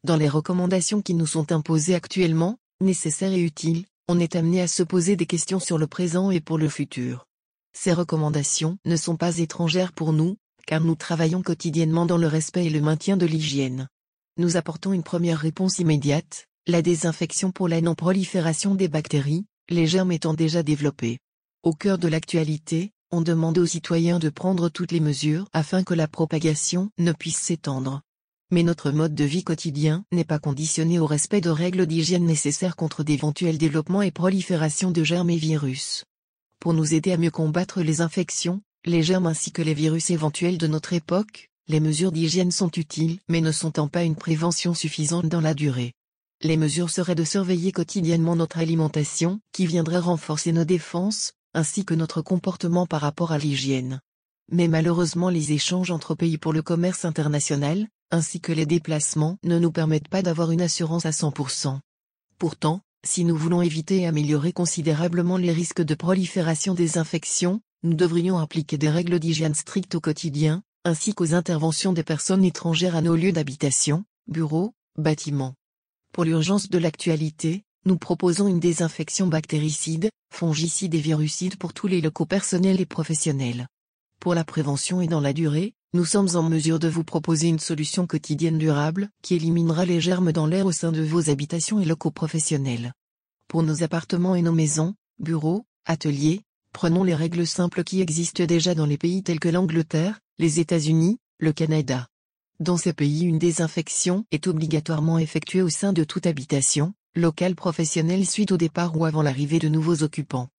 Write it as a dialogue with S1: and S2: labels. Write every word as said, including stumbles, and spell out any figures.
S1: Dans les recommandations qui nous sont imposées actuellement, nécessaires et utiles, on est amené à se poser des questions sur le présent et pour le futur. Ces recommandations ne sont pas étrangères pour nous, car nous travaillons quotidiennement dans le respect et le maintien de l'hygiène. Nous apportons une première réponse immédiate, la désinfection pour la non-prolifération des bactéries, les germes étant déjà développés. Au cœur de l'actualité, on demande aux citoyens de prendre toutes les mesures afin que la propagation ne puisse s'étendre. Mais notre mode de vie quotidien n'est pas conditionné au respect de règles d'hygiène nécessaires contre d'éventuels développements et proliférations de germes et virus. Pour nous aider à mieux combattre les infections, les germes ainsi que les virus éventuels de notre époque, les mesures d'hygiène sont utiles mais ne sont pas une prévention suffisante dans la durée. Les mesures seraient de surveiller quotidiennement notre alimentation, qui viendrait renforcer nos défenses, ainsi que notre comportement par rapport à l'hygiène. Mais malheureusement les échanges entre pays pour le commerce international, ainsi que les déplacements ne nous permettent pas d'avoir une assurance à cent pour cent. Pourtant, si nous voulons éviter et améliorer considérablement les risques de prolifération des infections, nous devrions appliquer des règles d'hygiène strictes au quotidien, ainsi qu'aux interventions des personnes étrangères à nos lieux d'habitation, bureaux, bâtiments. Pour l'urgence de l'actualité, nous proposons une désinfection bactéricide, fongicide et virucide pour tous les locaux personnels et professionnels. Pour la prévention et dans la durée, nous sommes en mesure de vous proposer une solution quotidienne durable qui éliminera les germes dans l'air au sein de vos habitations et locaux professionnels. Pour nos appartements et nos maisons, bureaux, ateliers, prenons les règles simples qui existent déjà dans les pays tels que l'Angleterre, les États-Unis, le Canada. Dans ces pays, une désinfection est obligatoirement effectuée au sein de toute habitation, locale professionnelle suite au départ ou avant l'arrivée de nouveaux occupants.